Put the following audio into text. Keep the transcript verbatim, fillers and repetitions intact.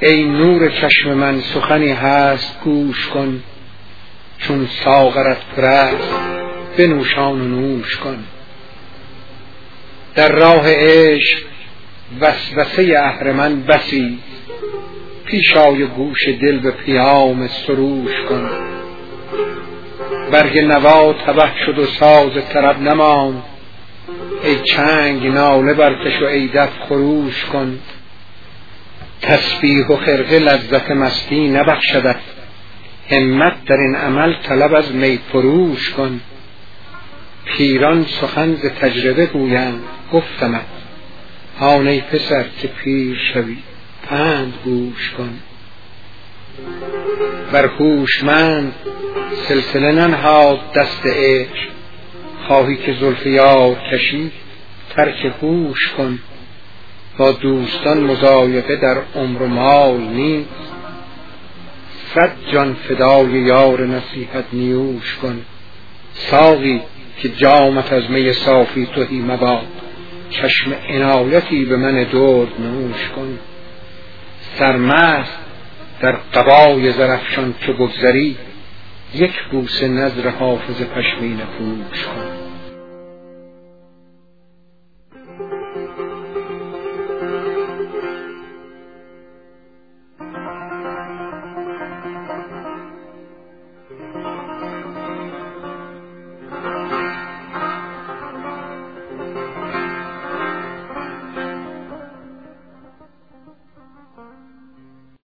ای نور چشم من سخنی هست گوش کن، چون ساغرت پرست بنوشان و نوش کن. در راه عشق وسوسه اهرمن بسی، پیش آی گوش دل به پیام سروش کن. برگ نوا تبه شد و ساز طرب نماند، ای چنگ ناله برکش و ای دف خروش کن. تسبیح و خرقه لذت مستی نبخشدت، همت در این عمل طلب از می فروش کن. پیران سخن ز تجربه گویند گفتمت، هان ای پسر که پیر شوی پند گوش کن. بر هوشمند سلسله ننهاد دست عشق، خواهی که زلف یار کشی ترک هوش کن. با دوستان مضایقه در عمر و مال نیست، صد جان فدای یار نصیحت نیوش کن. ساقی که جامت از می صافی تهی مباد، چشم عنایتی به من درد نوش کن. سرمست در قبای زرافشان چو بگذری، یک بوسه نذر حافظ پشمینه پوش کن.